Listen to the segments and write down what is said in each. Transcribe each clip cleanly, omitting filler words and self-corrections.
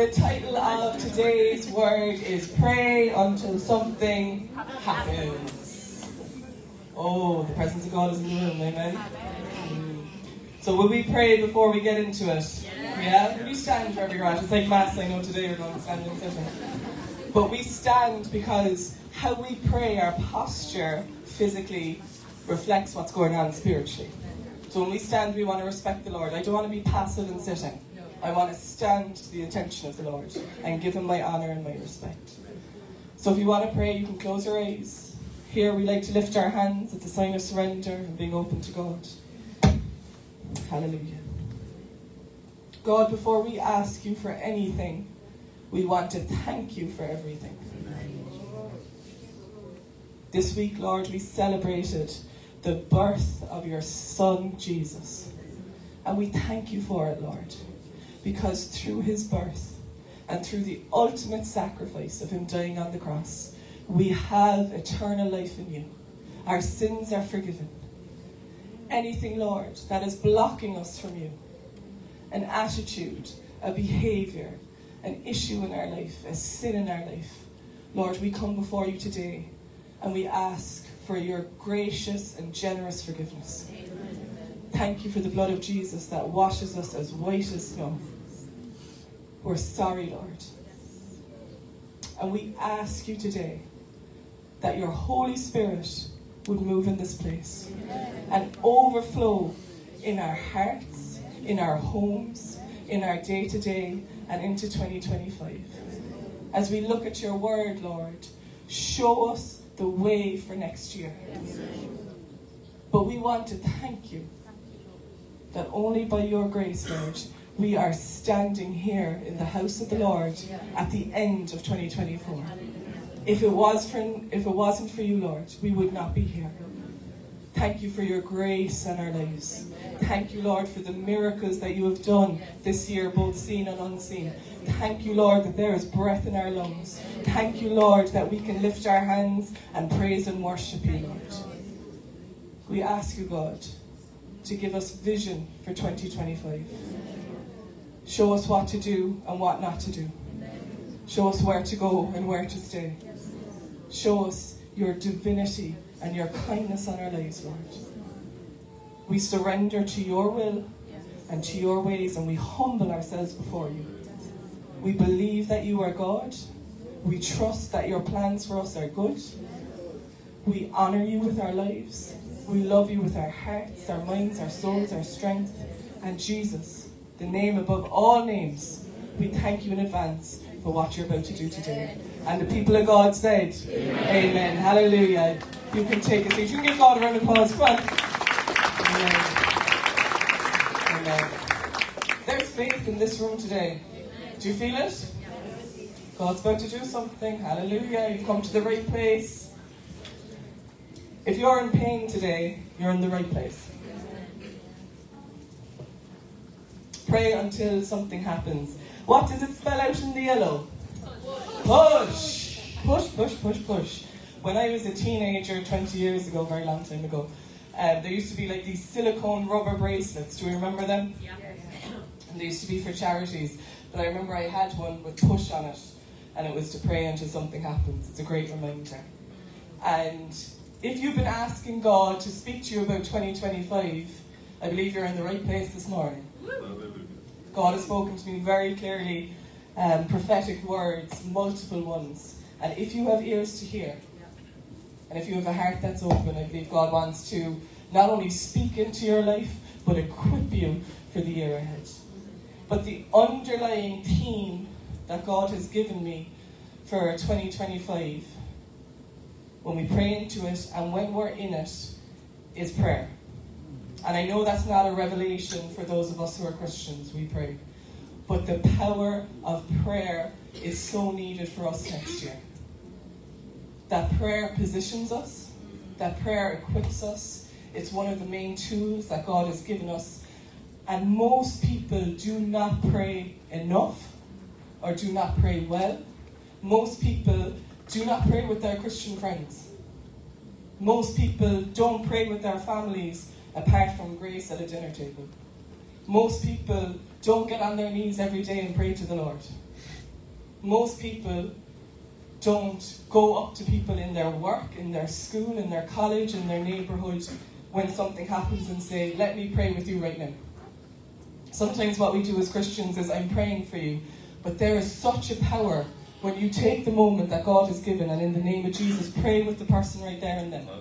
The title of today's word is Pray Until Something Happens. Oh, the presence of God is in the room, amen? So will we pray before we get into it? Yeah? Will you stand wherever you're at? It's like mass, I know today you're going to stand and sitting. But we stand because how we pray, our posture physically reflects what's going on spiritually. So when we stand, we want to respect the Lord. I don't want to be passive and sitting. I want to stand to the attention of the Lord and give him my honour and my respect. So if you want to pray, you can close your eyes. Here we like to lift our hands. It's a sign of surrender and being open to God. Hallelujah. God, before we ask you for anything, we want to thank you for everything. This week, Lord, we celebrated the birth of your Son, Jesus. And we thank you for it, Lord. Because through his birth and through the ultimate sacrifice of him dying on the cross, we have eternal life in you. Our sins are forgiven. Anything, Lord, that is blocking us from you, an attitude, a behaviour, an issue in our life, a sin in our life, Lord, we come before you today and we ask for your gracious and generous forgiveness. Thank you for the blood of Jesus that washes us as white as snow. We're sorry, Lord. And we ask you today that your Holy Spirit would move in this place and overflow in our hearts, in our homes, in our day-to-day, and into 2025. As we look at your word, Lord, show us the way for next year. But we want to thank you that only by your grace, Lord, we are standing here in the house of the Lord at the end of 2024. If it wasn't for you, Lord, we would not be here. Thank you for your grace in our lives. Thank you, Lord, for the miracles that you have done this year, both seen and unseen. Thank you, Lord, that there is breath in our lungs. Thank you, Lord, that we can lift our hands and praise and worship you, Lord. We ask you, God, to give us vision for 2025. Show us what to do and what not to do. Show us where to go and where to stay. Show us your divinity and your kindness on our lives, Lord. We surrender to your will and to your ways, and we humble ourselves before you. We believe that you are God. We trust that your plans for us are good. We honour you with our lives. We love you with our hearts, our minds, our souls, our strength. And Jesus, the name above all names, we thank you in advance for what you're about to do today. And the people of God said, Amen. Amen. Hallelujah. You can take a seat. You can give God a round of applause. Come on. Amen. Amen. There's faith in this room today. Do you feel it? God's about to do something. Hallelujah. You've come to the right place. If you're in pain today, you're in the right place. Pray until something happens. What does it spell out in the yellow? Push. Push, push, push, push. When I was a teenager 20 years ago, very long time ago, there used to be like these silicone rubber bracelets. Do you remember them? Yeah. And they used to be for charities. But I remember I had one with push on it, and it was to pray until something happens. It's a great reminder. And if you've been asking God to speak to you about 2025, I believe you're in the right place this morning. God has spoken to me very clearly, prophetic words, multiple ones. And if you have ears to hear, and if you have a heart that's open, I believe God wants to not only speak into your life, but equip you for the year ahead. But the underlying theme that God has given me for 2025, when we pray into it and when we're in it, is prayer. And I know that's not a revelation for those of us who are Christians, we pray. But the power of prayer is so needed for us next year. That prayer positions us, that prayer equips us. It's one of the main tools that God has given us. And most people do not pray enough or do not pray well. Most people do not pray with their Christian friends. Most people don't pray with their families apart from grace at a dinner table. Most people don't get on their knees every day and pray to the Lord. most people don't go up to people in their work, in their school, in their college, in their neighbourhood when something happens and say, let me pray with you right now. Sometimes what we do as Christians is, I'm praying for you. But there is such a power when you take the moment that God has given and in the name of Jesus, pray with the person right there and then.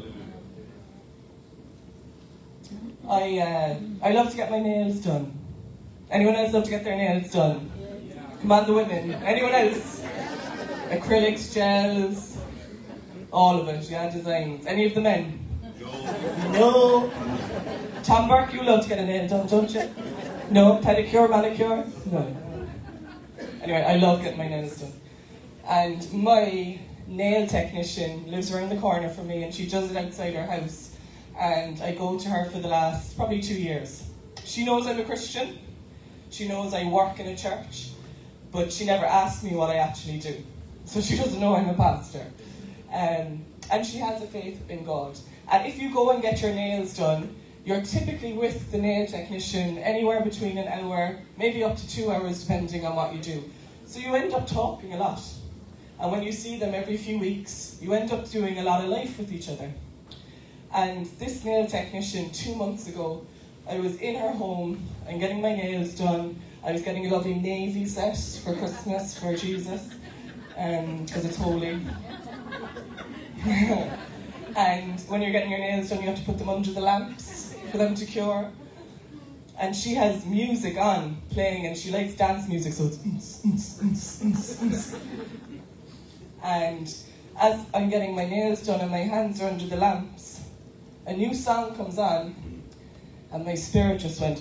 I love to get my nails done. Anyone else love to get their nails done? Come on, the women. Anyone else? Acrylics, gels, all of it, yeah, designs. Any of the men? No. Tom Burke, you love to get a nail done, don't you? No. Pedicure, manicure? No. Anyway, I love getting my nails done. And my nail technician lives around the corner from me, and she does it outside her house. And I go to her for the last probably 2 years. She knows I'm a Christian. She knows I work in a church. But she never asks me what I actually do. So she doesn't know I'm a pastor. And she has a faith in God. And if you go and get your nails done, you're typically with the nail technician anywhere between an hour, maybe up to 2 hours, depending on what you do. So you end up talking a lot. And when you see them every few weeks, you end up doing a lot of life with each other. And this nail technician, 2 months ago, I was in her home and getting my nails done. I was getting a lovely navy set for Christmas for Jesus, because it's holy. And when you're getting your nails done, you have to put them under the lamps for them to cure. And she has music on, playing, and she likes dance music, so it's And as I'm getting my nails done and my hands are under the lamps, a new song comes on, and my spirit just went,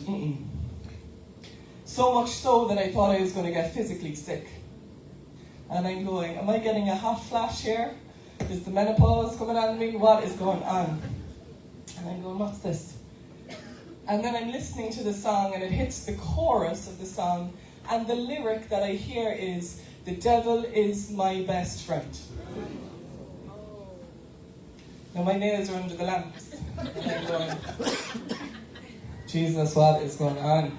So much so that I thought I was going to get physically sick. And I'm going, am I getting a hot flash here? Is the menopause coming on me? What is going on? And I'm going, what's this? And then I'm listening to the song, and it hits the chorus of the song, and the lyric that I hear is, the devil is my best friend. Now my nails are under the lamps, and I'm going, Jesus, what is going on?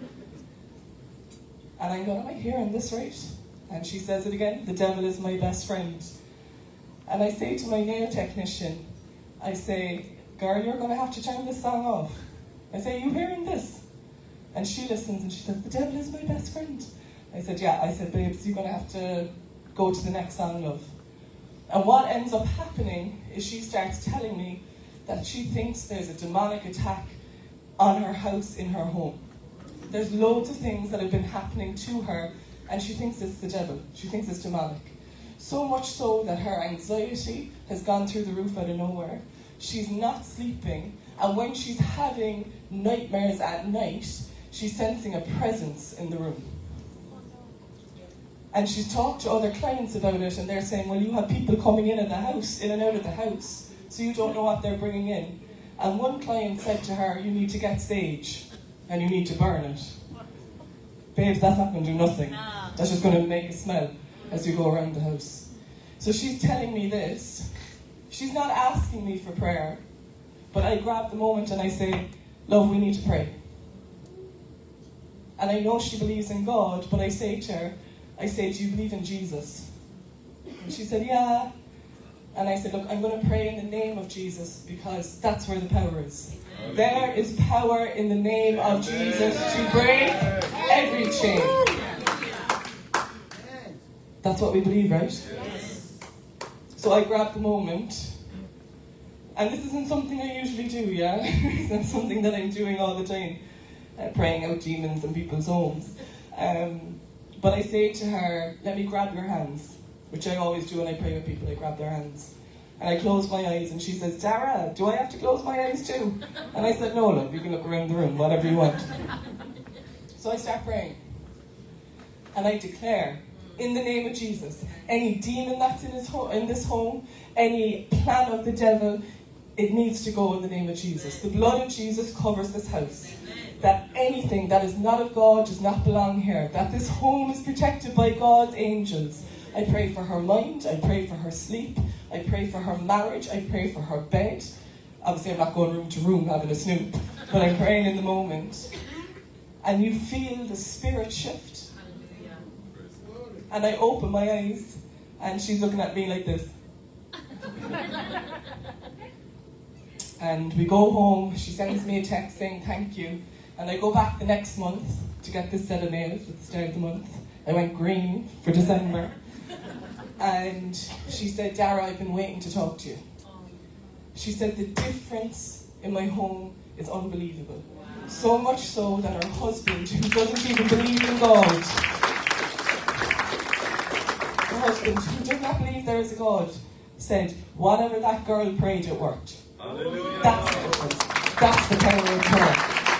And I'm going, am I hearing this right? And she says it again, the devil is my best friend. And I say to my nail technician, I say, girl, you're going to have to turn this song off. I say, are you hearing this? And she listens and she says, the devil is my best friend. I said, yeah. I said, babes, you're going to have to go to the next song, love. And what ends up happening is she starts telling me that she thinks there's a demonic attack on her house in her home. There's loads of things that have been happening to her, and she thinks it's the devil. She thinks it's demonic. So much so that her anxiety has gone through the roof out of nowhere. She's not sleeping, and when she's having nightmares at night, she's sensing a presence in the room. And she's talked to other clients about it, and they're saying, well, you have people coming in and out of the house, so you don't know what they're bringing in. And one client said to her, you need to get sage, and you need to burn it. Babes, that's not going to do nothing. That's just going to make a smell as you go around the house. So she's telling me this. She's not asking me for prayer, but I grab the moment and I say, love, we need to pray. And I know she believes in God, but I say to her, do you believe in Jesus? And she said, yeah. And I said, look, I'm going to pray in the name of Jesus, because that's where the power is. There is power in the name of Jesus to break every chain. That's what we believe, right? So I grabbed the moment. And this isn't something I usually do, yeah? It's not something that I'm doing all the time, praying out demons in people's homes. But I say to her, let me grab your hands, which I always do when I pray with people. I grab their hands. And I close my eyes, and she says, Dara, do I have to close my eyes too? And I said, no, look, you can look around the room, whatever you want. So I start praying. And I declare, in the name of Jesus, any demon that's in this home, any plan of the devil, it needs to go in the name of Jesus. The blood of Jesus covers this house. That anything that is not of God does not belong here. That this home is protected by God's angels. I pray for her mind. I pray for her sleep. I pray for her marriage. I pray for her bed. Obviously, I'm not going room to room having a snoop, but I'm praying in the moment. And you feel the spirit shift. And I open my eyes, and she's looking at me like this. And we go home, she sends me a text saying thank you. And I go back the next month to get this set of nails at the start of the month. I went green for December. And she said, Dara, I've been waiting to talk to you. She said the difference in my home is unbelievable. So much so that her husband, who doesn't even believe in God, her husband, who does not believe there is a God, said, whatever that girl prayed, it worked. Hallelujah. That's the difference. That's the power of prayer.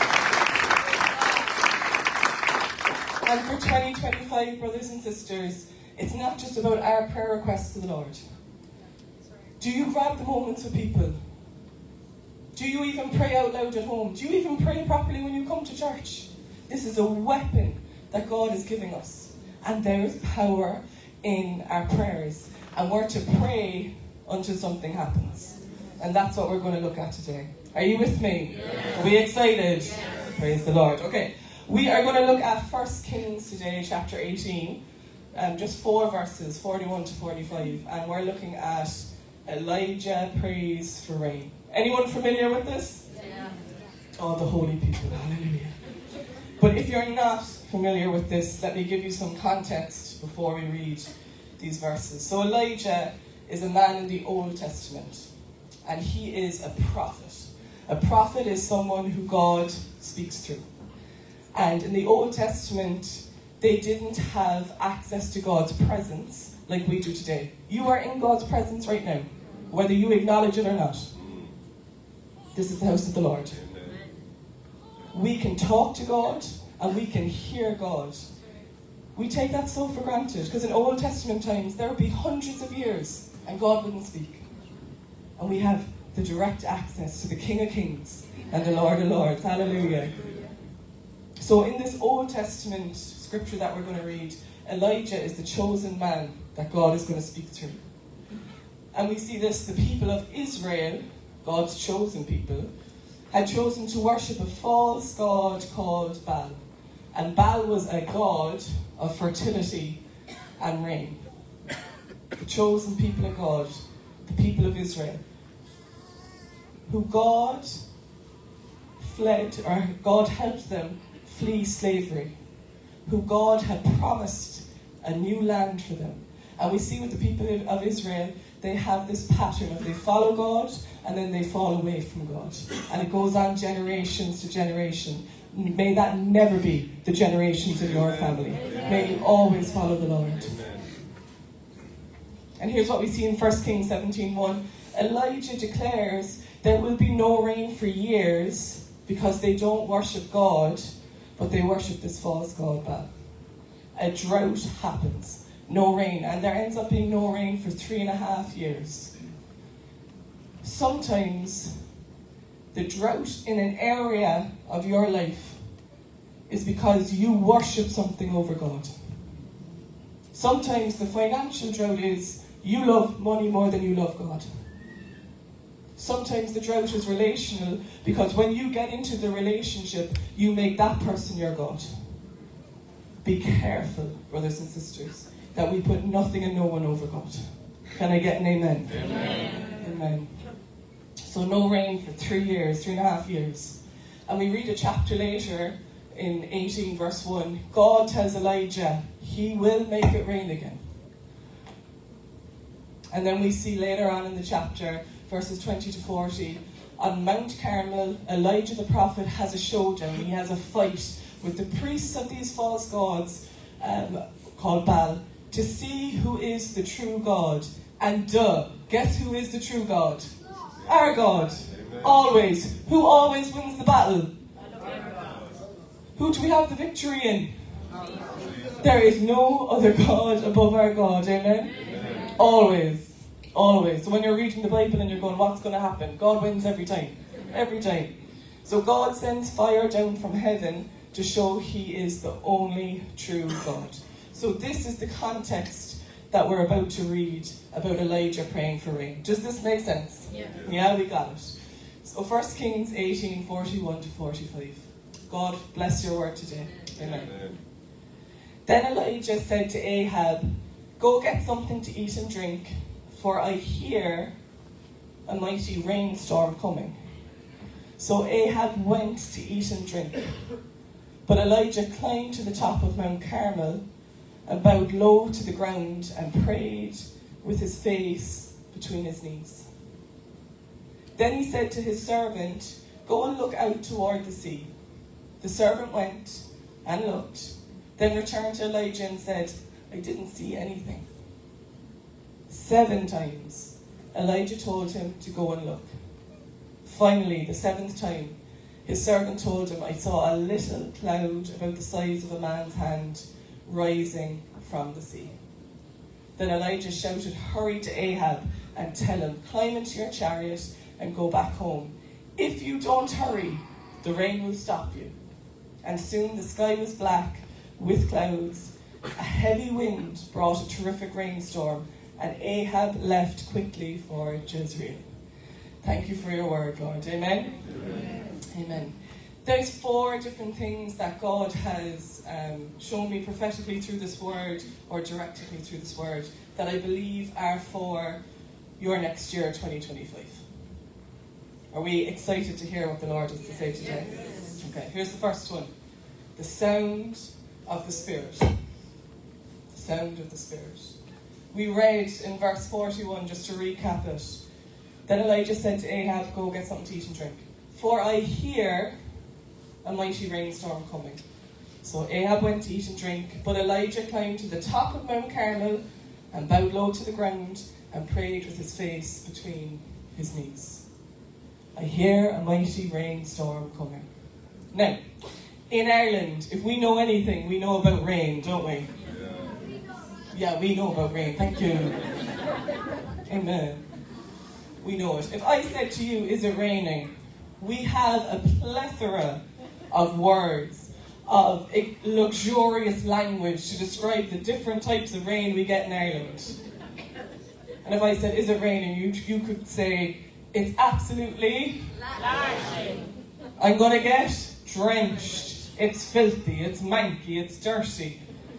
And for 2025, brothers and sisters, it's not just about our prayer requests to the Lord. Do you grab the moments with people? Do you even pray out loud at home? Do you even pray properly when you come to church? This is a weapon that God is giving us. And there is power in our prayers. And we're to pray until something happens. And that's what we're going to look at today. Are you with me? Yeah. Are we excited? Yeah. Praise the Lord. Okay, we are going to look at 1 Kings today, chapter 18. Just 4 verses, 41 to 45. And we're looking at Elijah prays for rain. Anyone familiar with this? Yeah. Oh, the holy people. Hallelujah. But if you're not familiar with this, let me give you some context before we read these verses. So Elijah is a man in the Old Testament. And he is a prophet. A prophet is someone who God speaks through. And in the Old Testament, they didn't have access to God's presence like we do today. You are in God's presence right now, whether you acknowledge it or not. This is the house of the Lord. We can talk to God and we can hear God. We take that so for granted because in Old Testament times, there would be hundreds of years and God wouldn't speak. And we have the direct access to the King of Kings and the Lord of Lords. Hallelujah. So in this Old Testament scripture that we're going to read, Elijah is the chosen man that God is going to speak through. And we see this, the people of Israel, God's chosen people, had chosen to worship a false god called Baal. And Baal was a god of fertility and rain. The chosen people of God, the people of Israel, who God helped them flee slavery, who God had promised a new land for them. And we see with the people of Israel, they have this pattern of they follow God and then they fall away from God. And it goes on generations to generation. May that never be the generations in your family. May you always follow the Lord. And here's what we see in 1 Kings 17:1. Elijah declares there will be no rain for years because they don't worship God, but they worship this false god Baal. A drought happens, no rain, and there ends up being no rain for 3.5 years. Sometimes the drought in an area of your life is because you worship something over God. Sometimes the financial drought is you love money more than you love God. Sometimes the drought is relational because when you get into the relationship, you make that person your God. Be careful, brothers and sisters, that we put nothing and no one over God. Can I get an amen? Amen. Amen. So no rain for 3 years, 3.5 years. And we read a chapter later in 18 verse 1. God tells Elijah, he will make it rain again. And then we see later on in the chapter, verses 20 to 40, on Mount Carmel, Elijah the prophet has a showdown. He has a fight with the priests of these false gods called Baal to see who is the true God. And guess who is the true God? Our God. Amen. Always. Who always wins the battle? Who do we have the victory in? There is no other God above our God. Amen? Amen. Always. Always. So when you're reading the Bible and you're going, what's going to happen? God wins every time. Every time. So God sends fire down from heaven to show he is the only true God. So this is the context that we're about to read about Elijah praying for rain. Does this make sense? Yeah, we got it. So 1 Kings 18:41 to 45. God bless your word today. Amen. Then Elijah said to Ahab, "Go get something to eat and drink, for I hear a mighty rainstorm coming." So Ahab went to eat and drink. But Elijah climbed to the top of Mount Carmel and bowed low to the ground and prayed with his face between his knees. Then he said to his servant, "Go and look out toward the sea." The servant went and looked, then returned to Elijah and said, "I didn't see anything." 7 times Elijah told him to go and look. Finally, the 7th time, his servant told him, "I saw a little cloud about the size of a man's hand rising from the sea." Then Elijah shouted, "Hurry to Ahab and tell him, climb into your chariot and go back home. If you don't hurry, the rain will stop you." And soon the sky was black with clouds. A heavy wind brought a terrific rainstorm, and Ahab left quickly for Jezreel. Thank you for your word, Lord. Amen? Amen. Amen. There's 4 different things that God has shown me prophetically through this word, or directed me through this word, that I believe are for your next year, 2025. Are we excited to hear what the Lord has to say today? Yes. Okay, here's the first one. The sound of the Spirit. The sound of the Spirit. We read in verse 41, just to recap it. Then Elijah said to Ahab, "Go get something to eat and drink, for I hear a mighty rainstorm coming." So Ahab went to eat and drink, but Elijah climbed to the top of Mount Carmel and bowed low to the ground and prayed with his face between his knees. I hear a mighty rainstorm coming. Now, in Ireland, if we know anything, we know about rain, don't we? Yeah, we know about rain. Thank you. Amen. We know it. If I said to you, "Is it raining?" we have a plethora of words, of luxurious language to describe the different types of rain we get in Ireland. And if I said, "Is it raining?" you could say, "It's absolutely lashing. I'm going to get drenched. It's filthy, it's manky, it's dirty."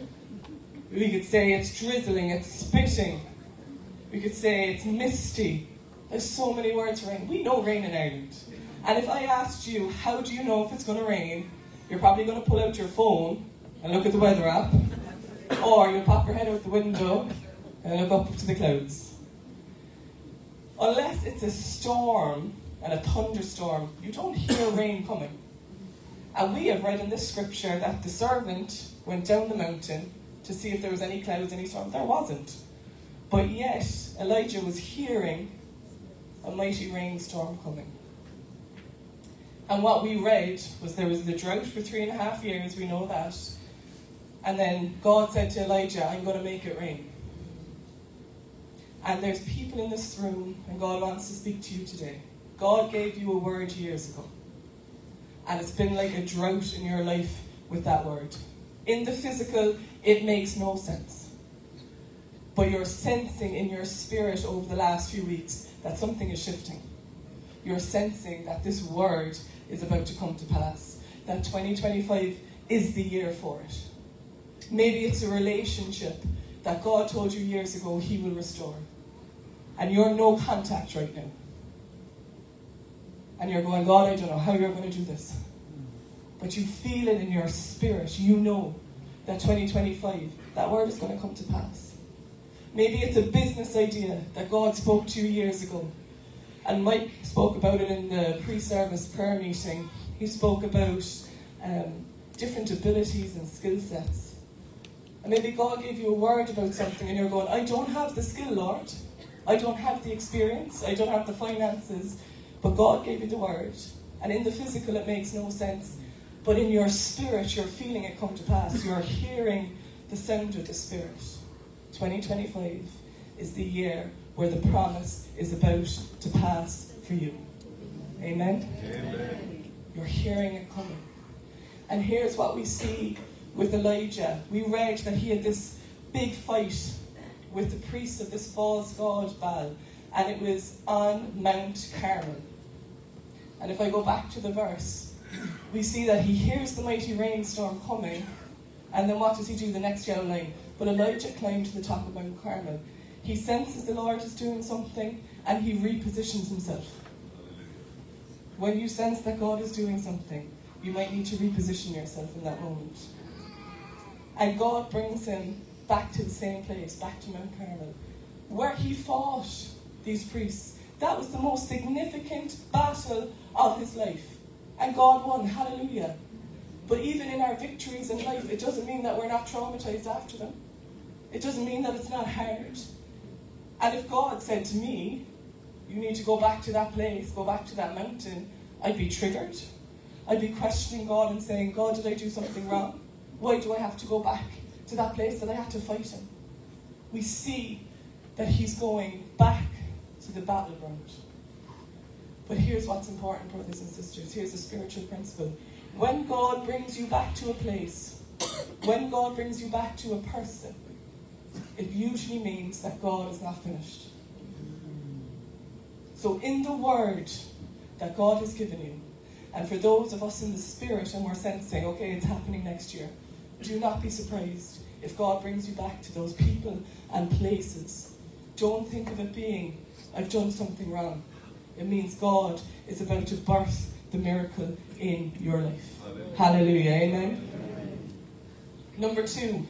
We could say it's drizzling, it's spitting. We could say it's misty. There's so many words for rain. We know rain in Ireland. And if I asked you, how do you know if it's going to rain? You're probably going to pull out your phone and look at the weather app. Or you'll pop your head out the window and look up to the clouds. Unless it's a storm and a thunderstorm, you don't hear rain coming. And we have read in this scripture that the servant went down the mountain to see if there was any clouds, any storm. There wasn't. But yet, Elijah was hearing a mighty rainstorm coming. And what we read was there was the drought for 3.5 years, we know that. And then God said to Elijah, "I'm going to make it rain." And there's people in this room, and God wants to speak to you today. God gave you a word years ago. And it's been like a drought in your life with that word. In the physical, it makes no sense. But you're sensing in your spirit over the last few weeks that something is shifting. You're sensing that this word is about to come to pass. That 2025 is the year for it. Maybe it's a relationship that God told you years ago He will restore. And you're no contact right now. And you're going, "God, I don't know how you're going to do this." But you feel it in your spirit. You know that 2025, that word is going to come to pass. Maybe it's a business idea that God spoke to you years ago. And Mike spoke about it in the pre-service prayer meeting. He spoke about different abilities and skill sets. And maybe God gave you a word about something and you're going, "I don't have the skill, Lord. I don't have the experience. I don't have the finances." But God gave you the word. And in the physical, it makes no sense. But in your spirit, you're feeling it come to pass. You're hearing the sound of the Spirit. 2025 is the year where the promise is about to pass for you. Amen? Amen. You're hearing it coming. And here's what we see with Elijah. We read that he had this big fight with the priest of this false god Baal. And it was on Mount Carmel. And if I go back to the verse, we see that he hears the mighty rainstorm coming, And then what does he do? The next yellow line. But Elijah climbed to the top of Mount Carmel. He senses the Lord is doing something and he repositions himself. When you sense that God is doing something, you might need to reposition yourself in that moment. And God brings him back to the same place, back to Mount Carmel, where he fought these priests. That was the most significant battle of his life. And God won, hallelujah. But even in our victories in life, it doesn't mean that we're not traumatized after them. It doesn't mean that it's not hard. And if God said to me, you need to go back to that place, go back to that mountain, I'd be triggered. I'd be questioning God and saying, God, did I do something wrong? Why do I have to go back to that place that I had to fight him? We see that he's going back to the battleground. But here's what's important, brothers and sisters. Here's a spiritual principle. When God brings you back to a place, when God brings you back to a person, it usually means that God is not finished. So in the word that God has given you, and for those of us in the spirit and we're sensing, okay, it's happening next year, do not be surprised if God brings you back to those people and places. Don't think of it being, I've done something wrong. It means God is about to birth the miracle in your life. Amen. Hallelujah, amen? Amen. Number 2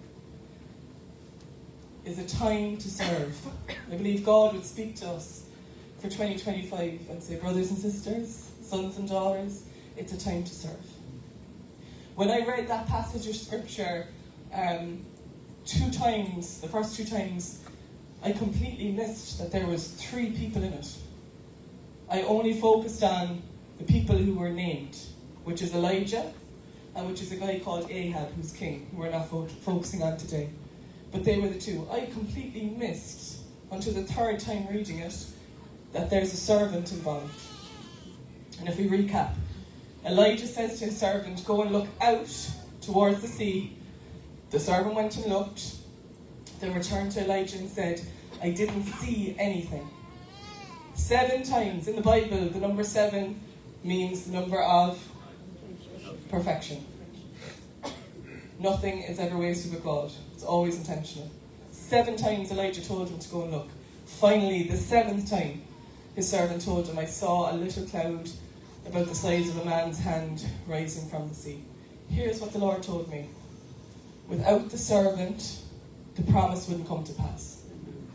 is a time to serve. I believe God would speak to us for 2025 and say, brothers and sisters, sons and daughters, it's a time to serve. When I read that passage of scripture 2 times, the first 2 times, I completely missed that there was 3 people in it. I only focused on the people who were named, which is Elijah, and which is a guy called Ahab, who's king, who we're not focusing on today. But they were the 2. I completely missed, until the 3rd time reading it, that there's a servant involved. And if we recap, Elijah says to his servant, go and look out towards the sea. The servant went and looked, then returned to Elijah and said, I didn't see anything. 7 times in the Bible, the number 7 means the number of perfection. Nothing is ever wasted with God. It's always intentional. 7 times Elijah told him to go and look. Finally, the 7th time, his servant told him, I saw a little cloud about the size of a man's hand rising from the sea. Here's what the Lord told me. Without the servant, the promise wouldn't come to pass.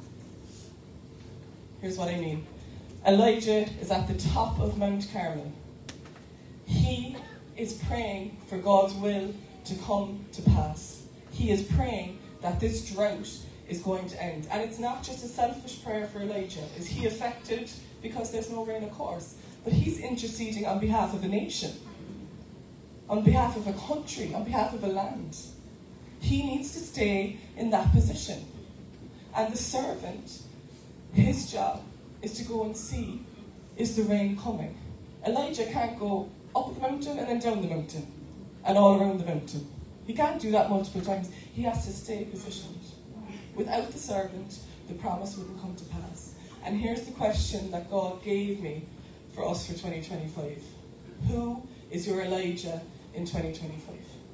Here's what I mean. Elijah is at the top of Mount Carmel. He is praying for God's will to come to pass. He is praying that this drought is going to end. And it's not just a selfish prayer for Elijah. Is he affected because there's no rain? Of course. But he's interceding on behalf of a nation, on behalf of a country, on behalf of a land. He needs to stay in that position. And the servant, his job is to go and see, is the rain coming? Elijah can't go up the mountain and then down the mountain and all around the mountain. He can't do that multiple times. He has to stay positioned. Without the servant, the promise wouldn't come to pass. And here's the question that God gave me for us for 2025. Who is your Elijah in 2025?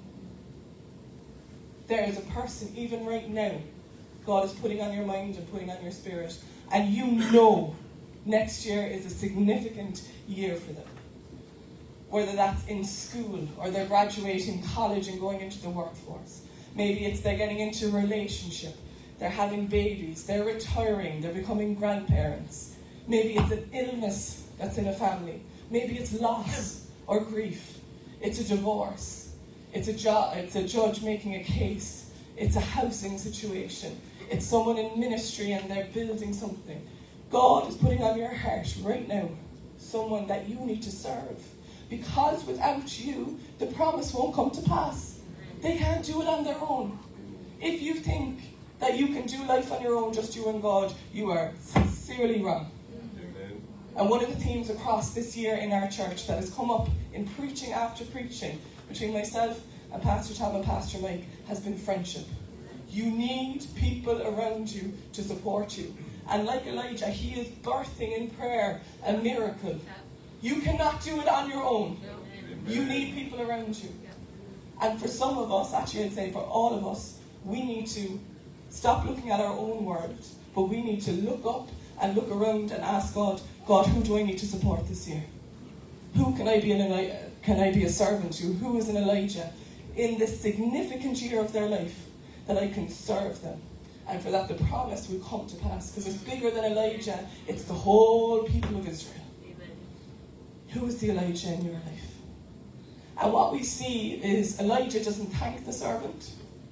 There is a person, even right now, God is putting on your mind and putting on your spirit. And you know next year is a significant year for them. Whether that's in school or they're graduating college and going into the workforce. Maybe it's they're getting into a relationship. They're having babies. They're retiring. They're becoming grandparents. Maybe it's an illness that's in a family. Maybe it's loss or grief. It's a divorce. It's a judge making a case. It's a housing situation. It's someone in ministry and they're building something. God is putting on your heart right now someone that you need to serve. Because without you, the promise won't come to pass. They can't do it on their own. If you think that you can do life on your own, just you and God, you are sincerely wrong. Amen. And one of the themes across this year in our church that has come up in preaching after preaching between myself and Pastor Tom and Pastor Mike has been friendship. You need people around you to support you. And like Elijah, he is birthing in prayer a miracle. You cannot do it on your own. You need people around you. And for some of us, actually I'd say for all of us, we need to stop looking at our own world, but we need to look up and look around and ask God, God, who do I need to support this year? Who can I be a servant to? Who is an Elijah in this significant year of their life that I can serve them? And for that the promise will come to pass, because it's bigger than Elijah, it's the whole people of Israel. Amen. Who is the Elijah in your life? And what we see is Elijah doesn't thank the servant.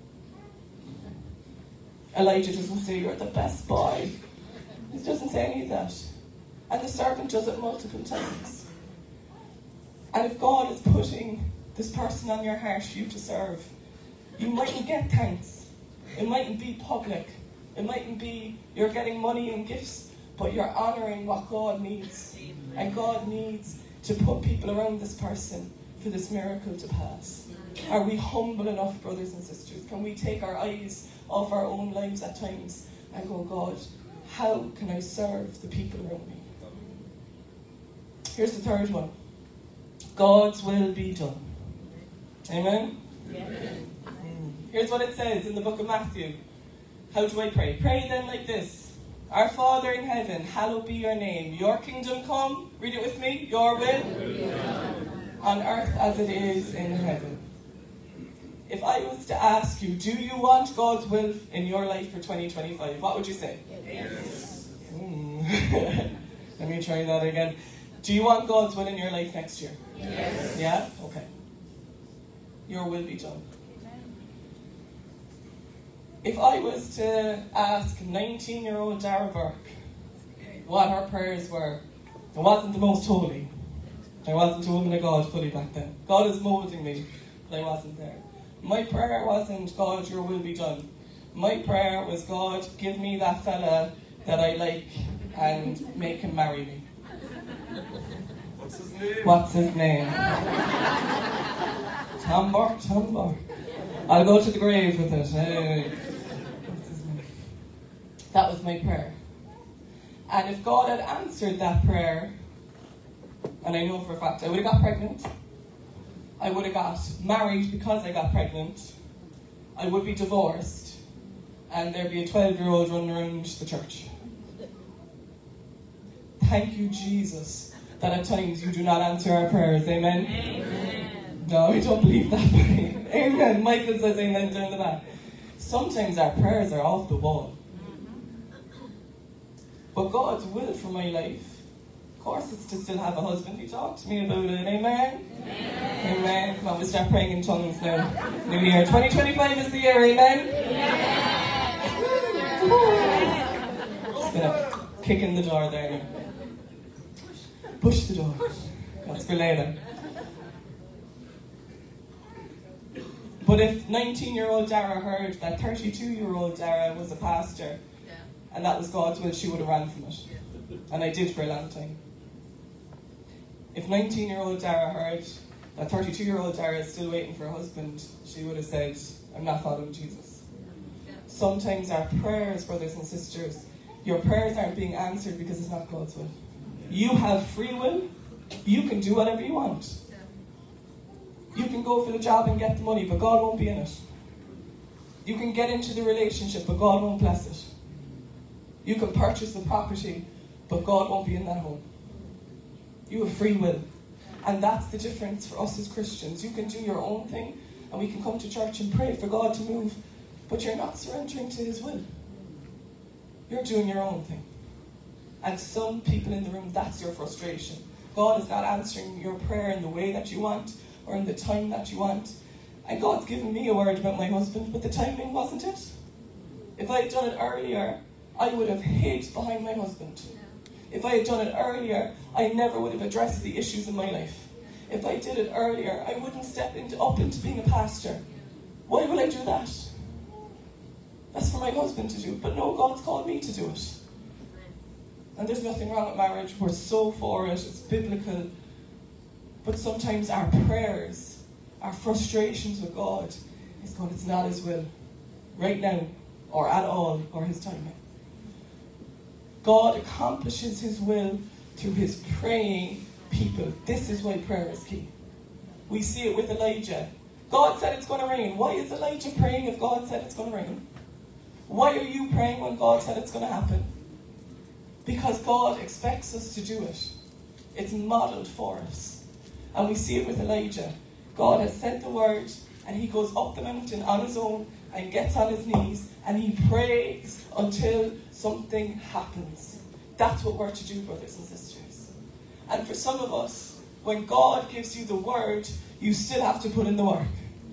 Elijah doesn't say, you're the best boy. He doesn't say any of that. And the servant does it multiple times. And if God is putting this person on your heart for you to serve, you mightn't get thanks. It mightn't be public. It mightn't be you're getting money and gifts, but you're honouring what God needs. And God needs to put people around this person for this miracle to pass. Are we humble enough, brothers and sisters? Can we take our eyes off our own lives at times and go, God, how can I serve the people around me? Here's the third one. God's will be done. Amen? Yeah. Here's what it says in the book of Matthew. How do I pray? Pray then like this. Our Father in heaven, hallowed be your name. Your kingdom come. Read it with me. Your will on earth as it is in heaven. If I was to ask you, do you want God's will in your life for 2025? What would you say? Yes. Let me try that again. Do you want God's will in your life next year? Yes. Yeah? Okay. Your will be done. If I was to ask 19-year-old Dara Burke what her prayers were, it wasn't the most holy. I wasn't a woman of God fully back then. God is moulding me, but I wasn't there. My prayer wasn't, God, your will be done. My prayer was, God, give me that fella that I like and make him marry me. What's his name? What's his name? Tom Burke. I'll go to the grave with it. Hey. What's his name? That was my prayer. And if God had answered that prayer, and I know for a fact I would have got pregnant, I would have got married because I got pregnant, I would be divorced, and there'd be a 12-year-old running around the church. Thank you, Jesus, that at times you do not answer our prayers. Amen? Amen. No, I don't believe that. Amen. Michael says amen down the back. Sometimes our prayers are off the wall. But God's will for my life, of course, it's to still have a husband. He talked to me about it. Amen? Amen. Amen. Come on, we'll start praying in tongues now. New year. 2025 is the year. Amen? Amen. Just gonna kick in the door there now. Push the door. That's for later. But if 19-year-old Dara heard that 32-year-old Dara was a pastor, and that was God's will, she would have ran from it. And I did for a long time. If 19-year-old Dara heard that 32-year-old Dara is still waiting for a husband, she would have said, I'm not following Jesus. Sometimes our prayers, brothers and sisters, your prayers aren't being answered because it's not God's will. You have free will. You can do whatever you want. You can go for the job and get the money, but God won't be in it. You can get into the relationship, but God won't bless it. You can purchase the property, but God won't be in that home. You have free will. And that's the difference for us as Christians. You can do your own thing, and we can come to church and pray for God to move, but you're not surrendering to His will. You're doing your own thing. And some people in the room, that's your frustration. God is not answering your prayer in the way that you want, or in the time that you want. And God's given me a word about my husband, but the timing wasn't it. If I had done it earlier, I would have hid behind my husband. If I had done it earlier, I never would have addressed the issues in my life. If I did it earlier, I wouldn't step up into being a pastor. Why would I do that? That's for my husband to do. But no, God's called me to do it. And there's nothing wrong with marriage. We're so for it. It's biblical. But sometimes our prayers, our frustrations with God, is God, it's not His will. Right now, or at all, or His timing. God accomplishes His will through His praying people. This is why prayer is key. We see it with Elijah. God said it's going to rain. Why is Elijah praying if God said it's going to rain? Why are you praying when God said it's going to happen? Because God expects us to do it. It's modelled for us. And we see it with Elijah. God has sent the word, and he goes up the mountain on his own and gets on his knees, and he prays until something happens. That's what we're to do, brothers and sisters. And for some of us, when God gives you the word, you still have to put in the work.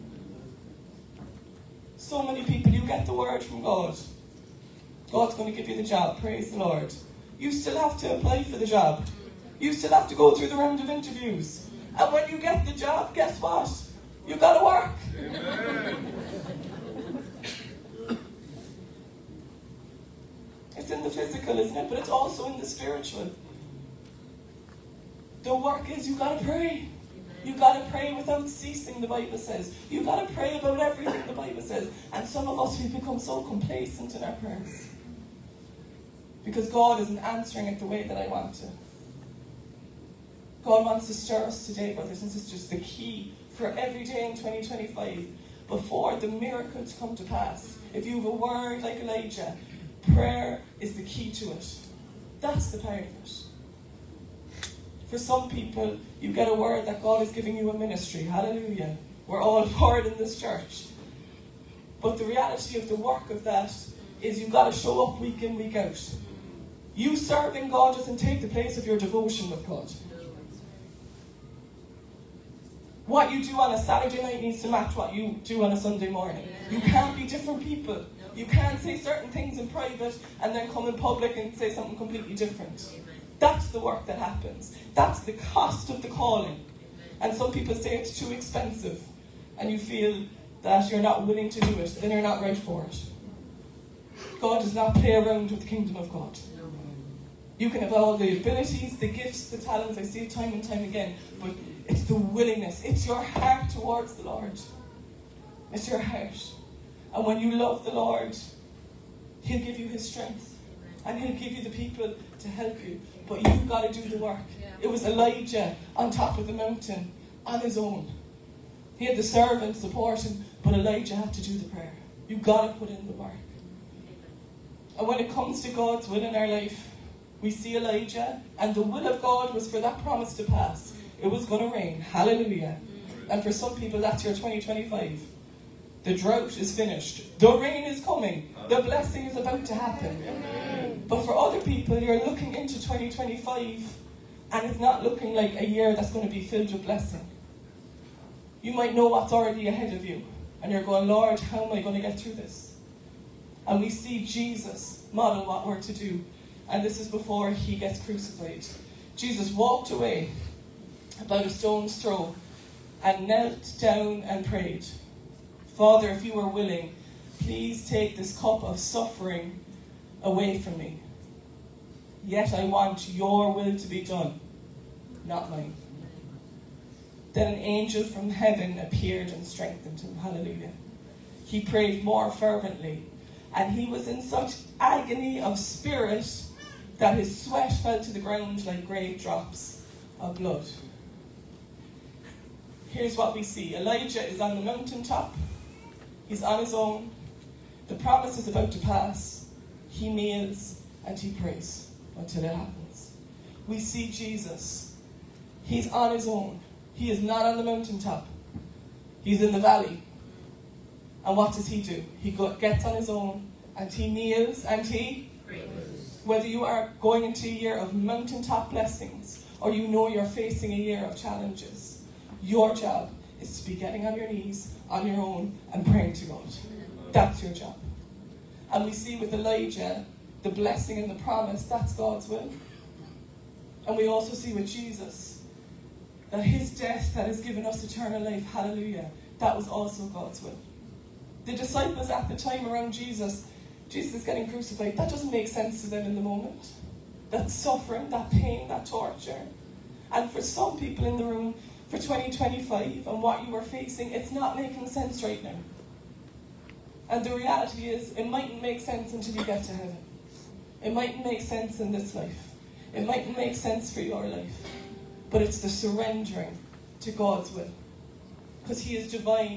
So many people, you get the word from God. God's going to give you the job, praise the Lord. You still have to apply for the job. You still have to go through the round of interviews. And when you get the job, guess what? You've got to work. It's in the physical, isn't it? But it's also in the spiritual. The work is you've got to pray. You've got to pray without ceasing, the Bible says. You've got to pray about everything, the Bible says. And some of us, we've become so complacent in our prayers. Because God isn't answering it the way that I want to. God wants to stir us today, brothers and sisters. The key for every day in 2025, before the miracles come to pass, if you have a word like Elijah, prayer is the key to it. That's the part of it. For some people, you get a word that God is giving you a ministry. Hallelujah. We're all for it in this church. But the reality of the work of that is you've got to show up week in, week out. You serving God doesn't take the place of your devotion with God. What you do on a Saturday night needs to match what you do on a Sunday morning. You can't be different people. You can't say certain things in private and then come in public and say something completely different. That's the work that happens. That's the cost of the calling. And some people say it's too expensive and you feel that you're not willing to do it, then you're not right for it. God does not play around with the kingdom of God. You can have all the abilities, the gifts, the talents, I see it time and time again, but it's the willingness. It's your heart towards the Lord. It's your heart. And when you love the Lord, He'll give you His strength. And He'll give you the people to help you. But you've got to do the work. It was Elijah on top of the mountain on his own. He had the servants support him, but Elijah had to do the prayer. You've got to put in the work. And when it comes to God's will in our life, we see Elijah, and the will of God was for that promise to pass. It was going to rain. Hallelujah. And for some people, that's your 2025. The drought is finished. The rain is coming. The blessing is about to happen. But for other people, you're looking into 2025, and it's not looking like a year that's going to be filled with blessing. You might know what's already ahead of you, and you're going, Lord, how am I going to get through this? And we see Jesus model what we're to do. And this is before He gets crucified. Jesus walked away about a stone's throw and knelt down and prayed, Father, if you are willing, please take this cup of suffering away from me. Yet I want your will to be done, not mine. Then an angel from heaven appeared and strengthened him. Hallelujah. He prayed more fervently, and he was in such agony of spirit that his sweat fell to the ground like great drops of blood. Here's what we see. Elijah is on the mountaintop. He's on his own. The promise is about to pass. He kneels and he prays until it happens. We see Jesus. He's on his own. He is not on the mountaintop. He's in the valley. And what does he do? He gets on his own and he kneels and he prays. Whether you are going into a year of mountaintop blessings or you know you're facing a year of challenges, your job is to be getting on your knees on your own and praying to God. That's your job. And we see with Elijah, the blessing and the promise, that's God's will. And we also see with Jesus, that his death that has given us eternal life, hallelujah, that was also God's will. The disciples at the time around Jesus is getting crucified. That doesn't make sense to them in the moment. That suffering, that pain, that torture. And for some people in the room, for 2025 and what you are facing, it's not making sense right now. And the reality is, it mightn't make sense until you get to heaven. It mightn't make sense in this life. It mightn't make sense for your life. But it's the surrendering to God's will. Because He is divine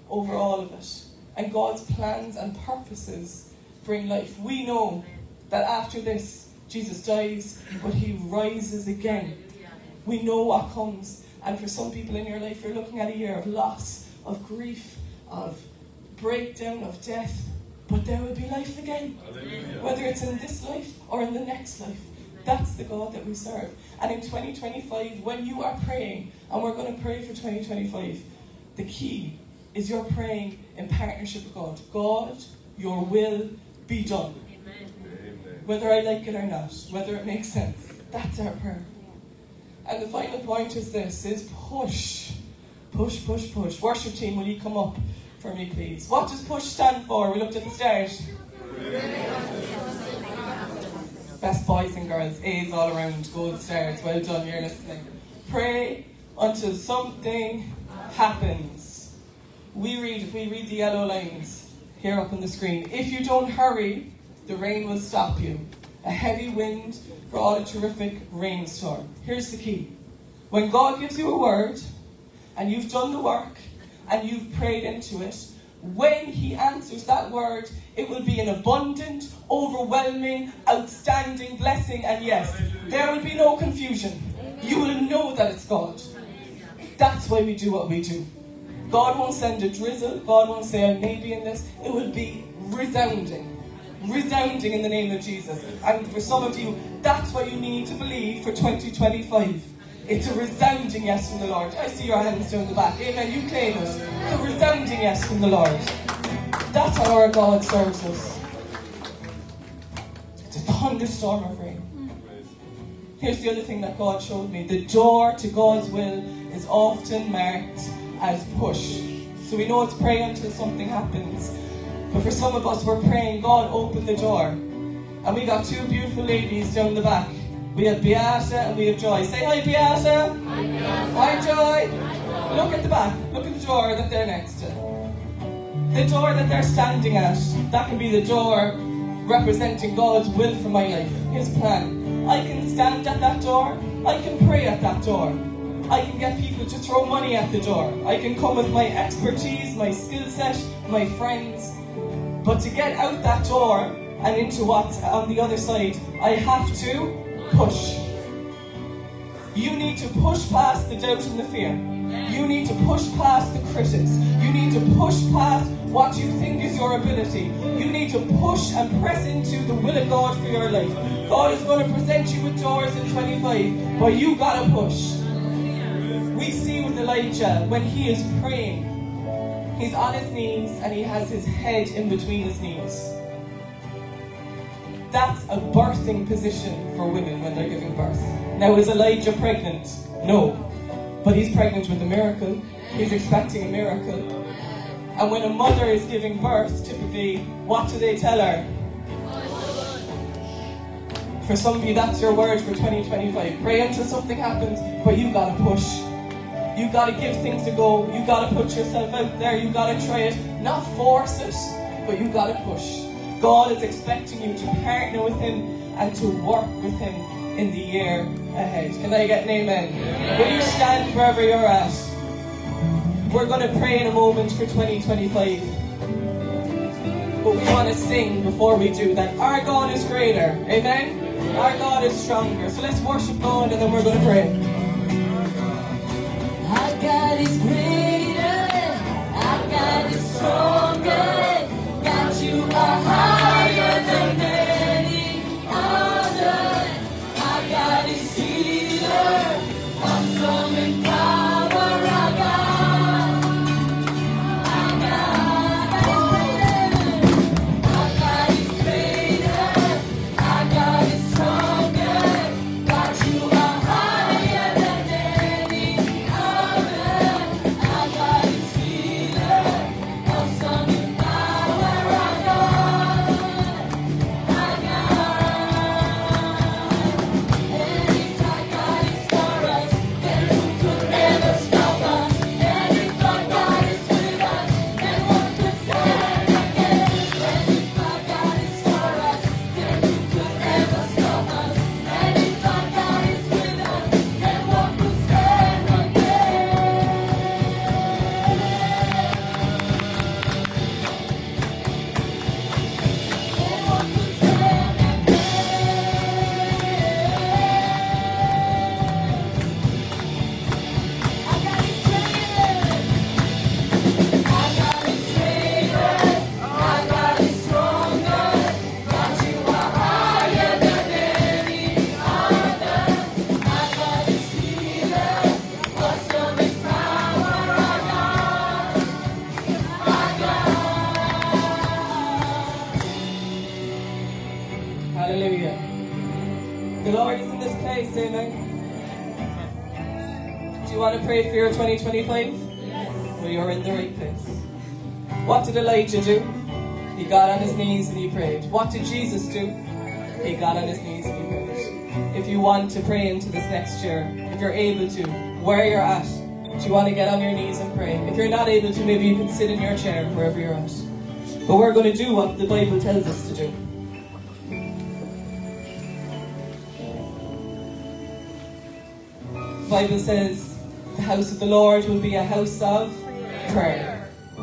over all of it. And God's plans and purposes bring life. We know that after this, Jesus dies, but he rises again. We know what comes. And for some people in your life, you're looking at a year of loss, of grief, of breakdown, of death. But there will be life again. Hallelujah. Whether it's in this life or in the next life. That's the God that we serve. And in 2025, when you are praying, and we're going to pray for 2025, the key is you're praying in partnership with God. God, your will be done. Amen. Whether I like it or not, whether it makes sense. That's our prayer. And the final point is this, is push. Push, push, push. Worship team, will you come up for me, please? What does push stand for? We looked at the start. Best boys and girls, A's all around, gold stars, well done, you're listening. Pray until something happens. If we read the yellow lines here up on the screen. If you don't hurry, the rain will stop you. A heavy wind brought a terrific rainstorm. Here's the key. When God gives you a word, and you've done the work, and you've prayed into it, when he answers that word, it will be an abundant, overwhelming, outstanding blessing. And yes, there will be no confusion. You will know that it's God. That's why we do what we do. God won't send a drizzle. God won't say a maybe in this. It will be resounding. Resounding in the name of Jesus. And for some of you, that's what you need to believe for 2025. It's a resounding yes from the Lord. I see your hands down the back. Amen. You claim it. It's a resounding yes from the Lord. That's how our God serves us. It's a thunderstorm of rain. Here's the other thing that God showed me. The door to God's will is often marked as push. So we know it's pray until something happens. But for some of us, we're praying, God, open the door. And we got two beautiful ladies down the back. We have Beata and we have Joy. Say hi, Beata. Hi, Beata. Hi, Joy. Hi, look at the back. Look at the door that they're next to. The door that they're standing at, that can be the door representing God's will for my life, his plan. I can stand at that door. I can pray at that door. I can get people to throw money at the door. I can come with my expertise, my skill set, my friends. But to get out that door and into what's on the other side, I have to push. You need to push past the doubt and the fear. You need to push past the critics. You need to push past what you think is your ability. You need to push and press into the will of God for your life. God is going to present you with doors in 25, but you gotta push. We see with Elijah, when he is praying, he's on his knees and he has his head in between his knees. That's a birthing position for women when they're giving birth. Now, is Elijah pregnant? No. But he's pregnant with a miracle. He's expecting a miracle. And when a mother is giving birth, typically, what do they tell her? For some of you, that's your word for 2025. Pray until something happens, but you gotta push. You gotta give things a go. You gotta put yourself out there. You gotta try it. Not force it, but you gotta push. God is expecting you to partner with him and to work with him in the year ahead. Can I get an amen? Yeah. Will you stand wherever you're at? We're going to pray in a moment for 2025. But we want to sing before we do that. Our God is greater. Amen? Our God is stronger. So let's worship God and then we're going to pray. Our God is greater. Our God is stronger. You are higher than any other. Our God is healer, awesome in power. Our God is greater. Our God is stronger. God, you are higher than any other. place, amen. Do you want to pray for your 2025? Well, you're in the right place. What did Elijah do? He got on his knees and he prayed. What did Jesus do? He got on his knees and he prayed. If you want to pray into this next year, if you're able to, where you're at, do you want to get on your knees and pray? If you're not able to, maybe you can sit in your chair wherever you're at. But we're going to do what the Bible tells us to do. The Bible says the house of the Lord will be a house of prayer.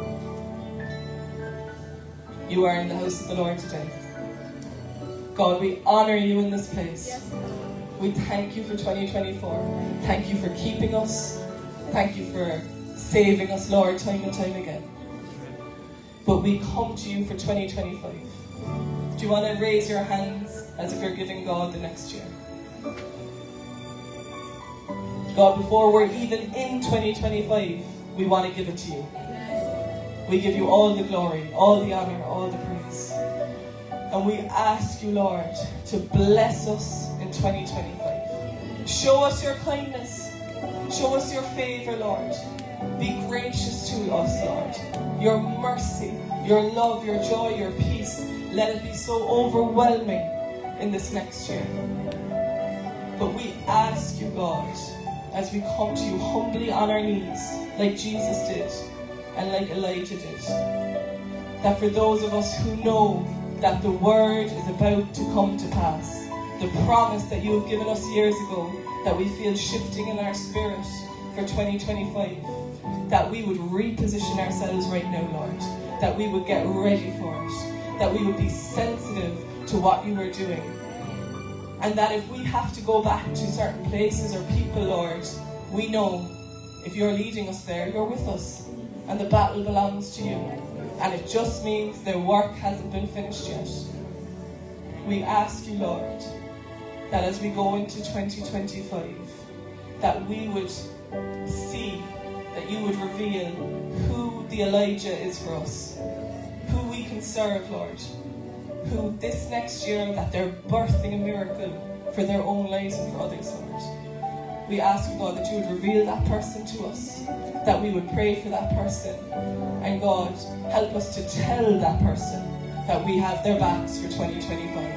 You are in the house of the Lord today. God, we honor you in this place. We thank you for 2024. Thank you for keeping us. Thank you for saving us, Lord, time and time again. But we come to you for 2025. Do you want to raise your hands as if you're giving God the next year? God, before we're even in 2025, we want to give it to you. We give you all the glory, all the honor, all the praise. And we ask you, Lord, to bless us in 2025. Show us your kindness. Show us your favor, Lord. Be gracious to us, Lord. Your mercy, your love, your joy, your peace, let it be so overwhelming in this next year. But we ask you, God, as we come to you humbly on our knees, like Jesus did and like Elijah did, that for those of us who know that the word is about to come to pass, the promise that you have given us years ago, that we feel shifting in our spirit for 2025, that we would reposition ourselves right now, Lord, that we would get ready for it, that we would be sensitive to what you are doing, and that if we have to go back to certain places or people, Lord, we know if you're leading us there, you're with us, and the battle belongs to you, and it just means the work hasn't been finished yet. We ask you, Lord, that as we go into 2025, that we would see, that you would reveal who the Elijah is for us, who we can serve, Lord, who this next year that they're birthing a miracle for their own lives and for others, Lord. We ask you, God, that you would reveal that person to us, that we would pray for that person, and God, help us to tell that person that we have their backs for 2025.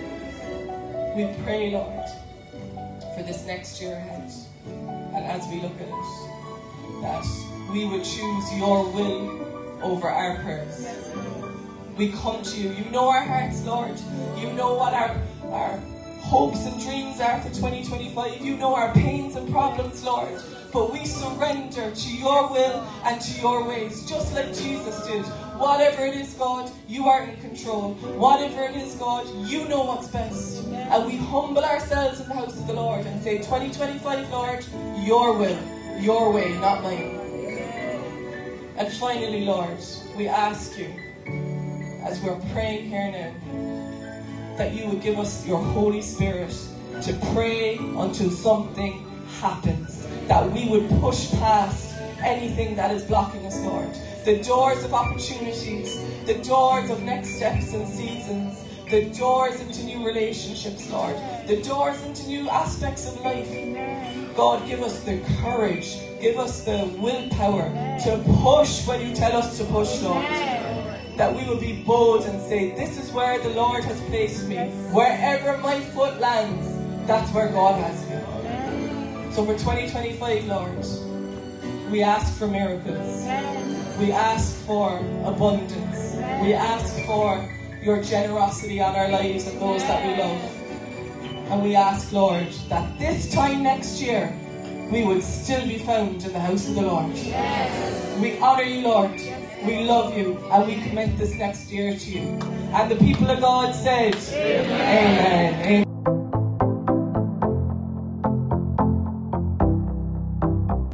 We pray, Lord, for this next year ahead, and as we look at it, that we would choose your will over our prayers. We come to you. You know our hearts, Lord. You know what our hopes and dreams are for 2025. You know our pains and problems, Lord. But we surrender to your will and to your ways, just like Jesus did. Whatever it is, God, you are in control. Whatever it is, God, you know what's best. And we humble ourselves in the house of the Lord and say, 2025, Lord, your will, your way, not mine. And finally, Lord, we ask you, as we're praying here now, that you would give us your Holy Spirit to pray until something happens, that we would push past anything that is blocking us, Lord. The doors of opportunities, the doors of next steps and seasons, the doors into new relationships, Lord, the doors into new aspects of life. God, give us the courage, give us the willpower to push when you tell us to push, Lord. That we will be bold and say, this is where the Lord has placed me. Wherever my foot lands, that's where God has me. So for 2025, Lord, we ask for miracles. We ask for abundance. We ask for your generosity on our lives and those that we love. And we ask, Lord, that this time next year, we would still be found in the house of the Lord. We honor you, Lord. We love you, and we commit this next year to you. And the people of God said, Amen. Amen.